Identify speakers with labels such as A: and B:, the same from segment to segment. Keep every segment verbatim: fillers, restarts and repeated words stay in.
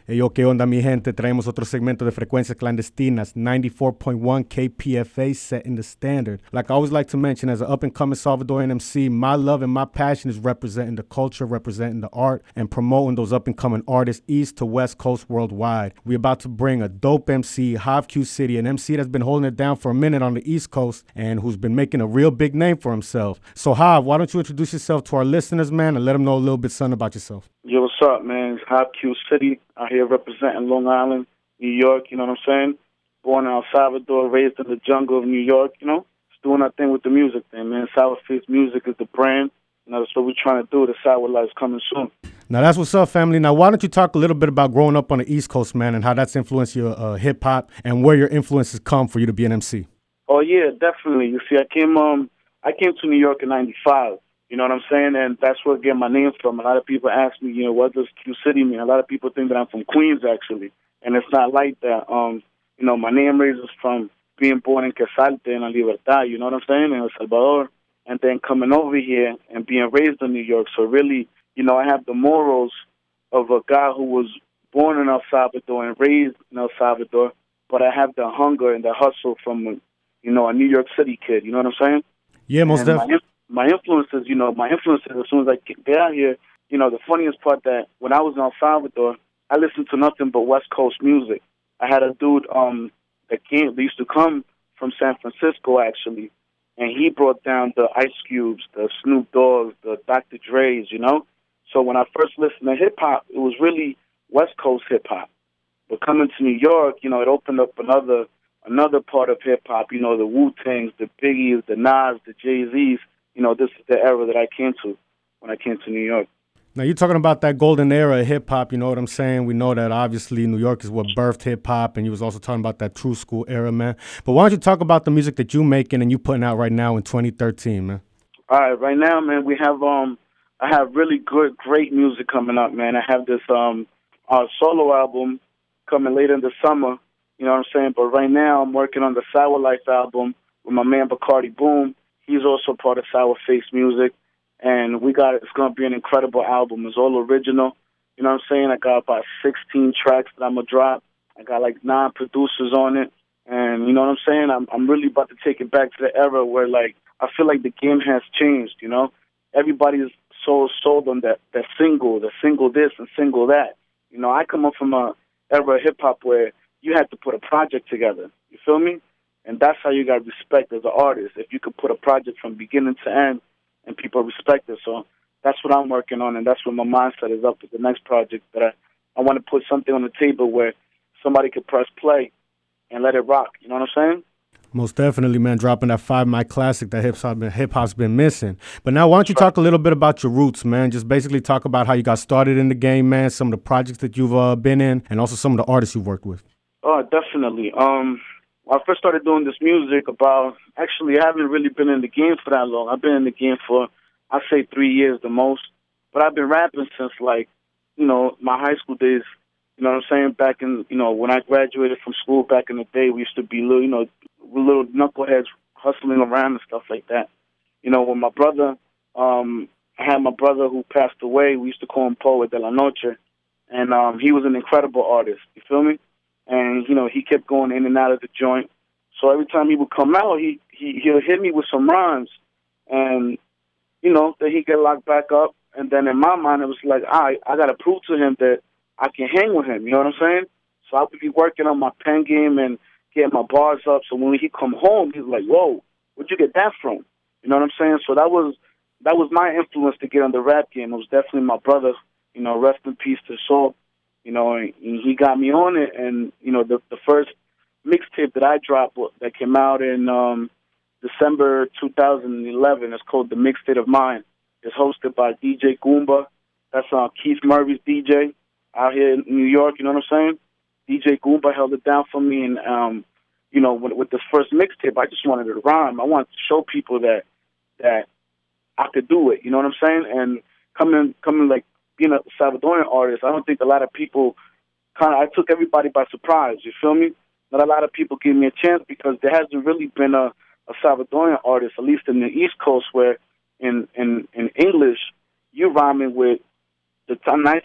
A: Hey, yo, ¿qué onda, mi gente? Traemos otro segmento de Frecuencias Clandestinas, ninety-four point one K P F A, setting the standard. Like I always like to mention, as an up-and-coming Salvadorian M C, my love and my passion is representing the culture, representing the art, and promoting those up-and-coming artists east to west coast worldwide. We're about to bring a dope M C, Hav Q City, an M C that's been holding it down for a minute on the East Coast and who's been making a real big name for himself. So, Hav, why don't you introduce yourself to our listeners, man, and let them know a little bit something about yourself?
B: Yo, what's up, man? It's Hav Q City out here representing Long Island, New York, you know what I'm saying? Born in El Salvador, raised in the jungle of New York, you know? Just doing our thing with the music thing, man. Sour Face Music is the brand. You know, that's what we're trying to do. The Sour Life's coming soon.
A: Now, that's what's up, family. Now, why don't you talk a little bit about growing up on the East Coast, man, and how that's influenced your uh, hip-hop and where your influences come for you to be an M C?
B: Oh, yeah, definitely. You see, I came um, I came to New York in ninety-five. You know what I'm saying? And that's where I get my name from. A lot of people ask me, you know, what does Q City mean? A lot of people think that I'm from Queens, actually. And it's not like that. Um, you know, my name raises from being born in Quesalte, in La Libertad, you know what I'm saying, in El Salvador, and then coming over here and being raised in New York. So really, you know, I have the morals of a guy who was born in El Salvador and raised in El Salvador, but I have the hunger and the hustle from, you know, a New York City kid, you know what I'm saying?
A: Yeah, most definitely.
B: My influences, you know, my influences, as soon as I get out here, you know, the funniest part that when I was in El Salvador, I listened to nothing but West Coast music. I had a dude um, that came, that used to come from San Francisco, actually, and he brought down the Ice Cubes, the Snoop Dogg's, the Doctor Dre's, you know? So when I first listened to hip-hop, it was really West Coast hip-hop. But coming to New York, you know, it opened up another another part of hip-hop, you know, the Wu-Tangs, the Biggies, the Nas, the Jay-Z's. You know, this is the era that I came to when I came to New York.
A: Now, you're talking about that golden era of hip-hop, you know what I'm saying? We know that, obviously, New York is what birthed hip-hop, and you was also talking about that true school era, man. But why don't you talk about the music that you making and you putting out right now in twenty thirteen, man?
B: All right, right now, man, we have, um, I have really good, great music coming up, man. I have this um, uh, solo album coming later in the summer, you know what I'm saying? But right now, I'm working on the Sour Life album with my man Bacardi Boom. He's also part of Sour Face Music, and we got it's going to be an incredible album. It's all original. You know what I'm saying? I got about sixteen tracks that I'm going to drop. I got like nine producers on it, and you know what I'm saying? I'm I'm really about to take it back to the era where, like, I feel like the game has changed, you know? Everybody's so sold on that, that single, the single this and single that. You know, I come up from a era of hip-hop where you had to put a project together. You feel me? And that's how you got respect as an artist, if you could put a project from beginning to end and people respect it. So that's what I'm working on, and that's what my mindset is up with the next project, that I, I want to put something on the table where somebody could press play and let it rock. You know what I'm saying?
A: Most definitely, man, dropping that five-mic classic that hip-hop been, hip-hop's been missing. But now why don't you talk a little bit about your roots, man? Just basically talk about how you got started in the game, man, some of the projects that you've uh, been in, and also some of the artists you've worked with.
B: Oh, definitely. Um... I first started doing this music about, actually, I haven't really been in the game for that long. I've been in the game for, I'd say, three years the most. But I've been rapping since, like, you know, my high school days. You know what I'm saying? Back in, you know, when I graduated from school back in the day, we used to be little, you know, little knuckleheads hustling around and stuff like that. You know, when my brother, um, I had my brother who passed away, we used to call him Poet de la Noche. And um, he was an incredible artist. You feel me? And, you know, he kept going in and out of the joint. So every time he would come out, he, he, he'll hit me with some rhymes. And, you know, then he'd get locked back up. And then in my mind, it was like, all right, I got to prove to him that I can hang with him. You know what I'm saying? So I would be working on my pen game and getting my bars up. So when he come home, he's like, whoa, where'd you get that from? You know what I'm saying? So that was that was my influence to get on the rap game. It was definitely my brother. You know, rest in peace to his soul. You know, and he got me on it, and, you know, the, the first mixtape that I dropped that came out in um, December two thousand eleven, it's called The Mixtape of Mine. It's hosted by D J Goomba. That's uh, Keith Murray's D J out here in New York, you know what I'm saying? D J Goomba held it down for me, and, um, you know, with, with this first mixtape, I just wanted to rhyme. I wanted to show people that that I could do it, you know what I'm saying? And coming, coming like, being a Salvadorian artist, I don't think a lot of people kind of, I took everybody by surprise, you feel me? Not a lot of people give me a chance because there hasn't really been a, a Salvadorian artist, at least in the East Coast, where in, in, in English, you're rhyming with the t- nicest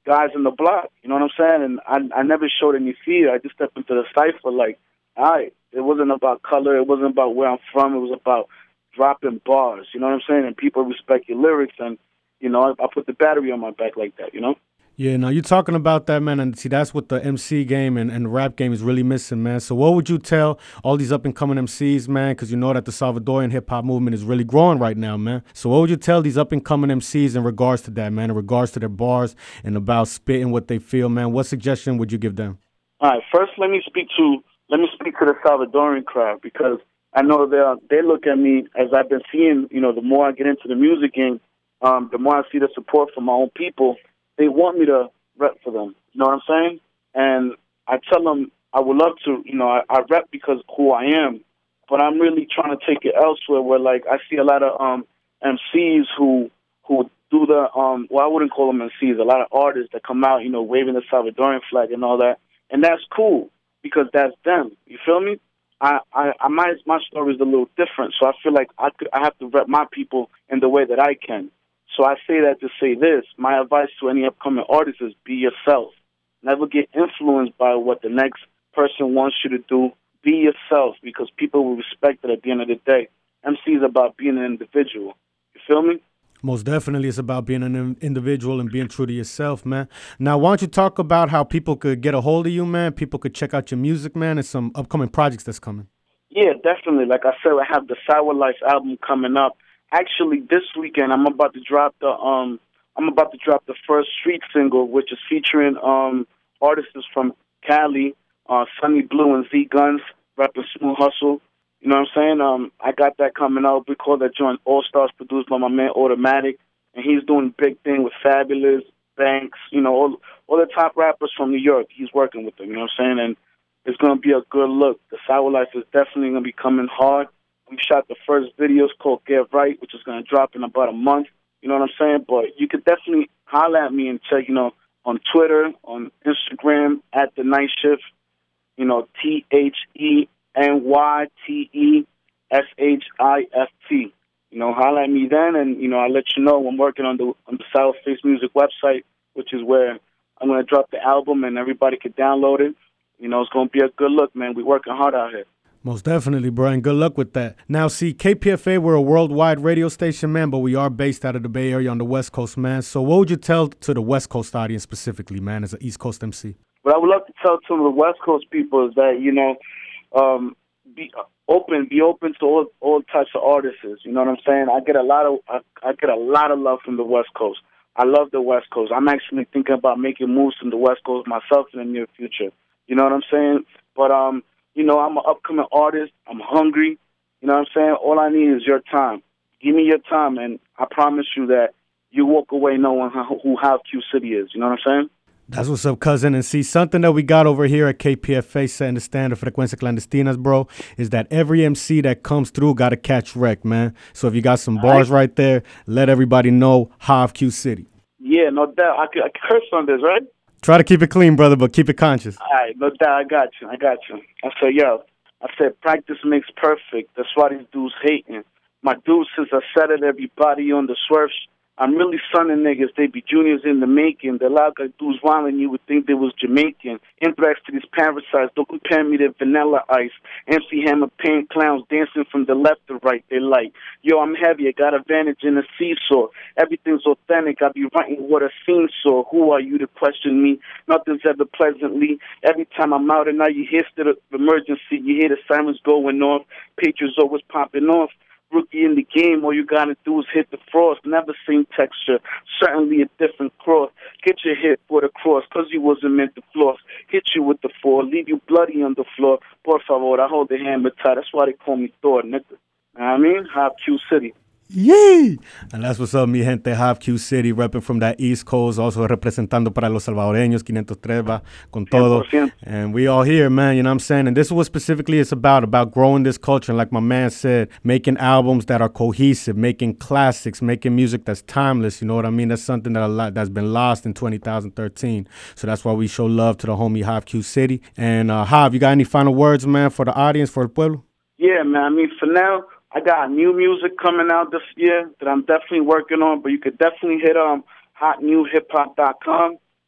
B: guys in the block. You know what I'm saying? And I I never showed any fear. I just stepped into the cipher like, all right, it wasn't about color. It wasn't about where I'm from. It was about dropping bars. You know what I'm saying? And people respect your lyrics. And, you know, I, I put the battery on my back like that, you know?
A: Yeah, now you're talking about that, man, and see, that's what the M C game and, and rap game is really missing, man. So what would you tell all these up-and-coming M Cs, man, because you know that the Salvadorian hip-hop movement is really growing right now, man. So what would you tell these up-and-coming M Cs in regards to that, man, in regards to their bars and about spitting what they feel, man? What suggestion would you give them?
B: All right, first let me speak to let me speak to the Salvadorian crowd, because I know they they look at me as I've been seeing, you know, the more I get into the music game, um, the more I see the support from my own people. They want me to rep for them. You know what I'm saying? And I tell them I would love to, you know, I, I rep because of who I am, but I'm really trying to take it elsewhere where, like, I see a lot of um, M Cs who who do the, um, well, I wouldn't call them M Cs, a lot of artists that come out, you know, waving the Salvadorian flag and all that. And that's cool because that's them. You feel me? I, I, I my, my story is a little different, so I feel like I, could, I have to rep my people in the way that I can. So I say that to say this. My advice to any upcoming artist is be yourself. Never get influenced by what the next person wants you to do. Be yourself, because people will respect it at the end of the day. M C is about being an individual. You feel me?
A: Most definitely, it's about being an individual and being true to yourself, man. Now, why don't you talk about how people could get a hold of you, man? People could check out your music, man, and some upcoming projects that's coming.
B: Yeah, definitely. Like I said, I have the Sour Life album coming up. Actually, this weekend I'm about to drop the um I'm about to drop the first street single, which is featuring um artists from Cali, uh, Sunny Blue and Z Guns, rapping Smooth Hustle. You know what I'm saying? Um, I got that coming out. We call that joint All Stars, produced by my man Automatic, and he's doing a big thing with Fabulous, Banks, you know, all all the top rappers from New York. He's working with them. You know what I'm saying? And it's gonna be a good look. The Sour Life is definitely gonna be coming hard. We shot the first videos called Get Right, which is going to drop in about a month. You know what I'm saying? But you could definitely holler at me and check, you know, on Twitter, on Instagram, at The Night Shift, you know, T H E N Y T E S H I F T. You know, holler at me then, and, you know, I'll let you know I'm working on the, on the Sour Face Music website, which is where I'm going to drop the album and everybody can download it. You know, it's going to be a good look, man. We're working hard out here.
A: Most definitely, Brian. Good luck with that. Now, see, K P F A, we're a worldwide radio station, man, but we are based out of the Bay Area on the West Coast, man. So what would you tell to the West Coast audience specifically, man, as an East Coast M C?
B: What I would love to tell some of the West Coast people is that, you know, um, be open, be open to all all types of artists. You know what I'm saying? I get a lot of I, I get a lot of love from the West Coast. I love the West Coast. I'm actually thinking about making moves from the West Coast myself in the near future. You know what I'm saying? But um. You know, I'm an upcoming artist. I'm hungry. You know what I'm saying? All I need is your time. Give me your time, and I promise you that you walk away knowing how, who Hive Q City is. You know what I'm saying?
A: That's what's up, cousin. And see, something that we got over here at K P F A, setting the standard, Frecuencia Clandestinas, bro, is that every M C that comes through got to catch wreck, man. So if you got some bars right, right there, let everybody know Hive Q City.
B: Yeah, no doubt. I could, I could curse on this, right?
A: Try to keep it clean, brother, but keep it conscious.
B: All right, no doubt. I got you. I got you. I said, yo, I said, practice makes perfect. That's why these dudes hating. My dudes, since I said it, everybody on the swerve. I'm really sunning niggas. They be juniors in the making. The loud guy dudes wildin', you would think they was Jamaican. Anthrax to these parasites. Don't compare me to Vanilla Ice. M C Hammer paint clowns dancing from the left to right. They like, yo, I'm heavy. I got advantage in a seesaw. Everything's authentic. I be writing what a scene saw. Who are you to question me? Nothing's ever pleasantly. Every time I'm out and now you hear the emergency. You hear the sirens going off. Patriots always popping off. Rookie in the game, all you gotta do is hit the frost. Never same texture, certainly a different cross. Get your hit for the cross, cause you wasn't meant to floss. Hit you with the four, leave you bloody on the floor. Por favor, I hold the hammer tight. That's why they call me Thor, nigga. Know what I mean? Hive Q City.
A: Yay! And that's what's up, mi gente. Hive Q City, repping from that East Coast, also representando para los salvadoreños, five oh three va con todo. one hundred percent. And we all here, man, you know what I'm saying? And this is what specifically it's about, about growing this culture. And like my man said, making albums that are cohesive, making classics, making music that's timeless, you know what I mean? That's something that a lot, that's been lost in twenty thirteen. So that's why we show love to the homie Hive Q City. And uh, Hive, you got any final words, man, for the audience, for el pueblo?
B: Yeah, man, I mean, for now, I got new music coming out this year that I'm definitely working on, but you could definitely hit um hot new hip hop dot com.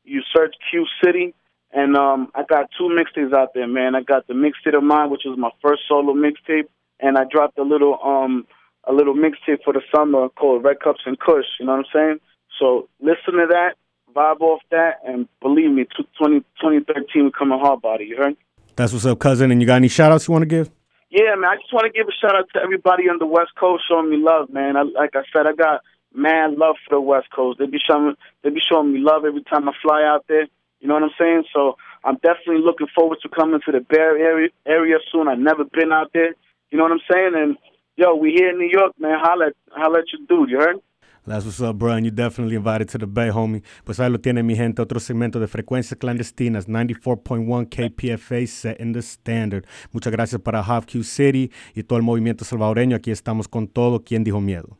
B: you search Q City, and um, I got two mixtapes out there, man. I got the Mixtape of Mine, which was my first solo mixtape, and I dropped a little um a little mixtape for the summer called Red Cups and Kush. You know what I'm saying? So listen to that, vibe off that, and believe me, twenty, twenty thirteen we coming hard body. You heard?
A: That's what's up, cousin. And you got any shout-outs you want to give?
B: Yeah, man. I just want to give a shout out to everybody on the West Coast showing me love, man. I, like I said, I got mad love for the West Coast. They be showing, they be showing me love every time I fly out there. You know what I'm saying? So I'm definitely looking forward to coming to the Bay Area area soon. I've never been out there. You know what I'm saying? And yo, we here in New York, man. Holla, holla at your dude. You heard?
A: That's what's up, bro, and you're definitely invited to the Bay, homie. Pues ahí lo tiene, mi gente, otro segmento de Frecuencias Clandestinas, ninety-four point one K P F A, setting the standard. Muchas gracias para Half Q City y todo el movimiento salvadoreño. Aquí estamos con todo. ¿Quién dijo miedo?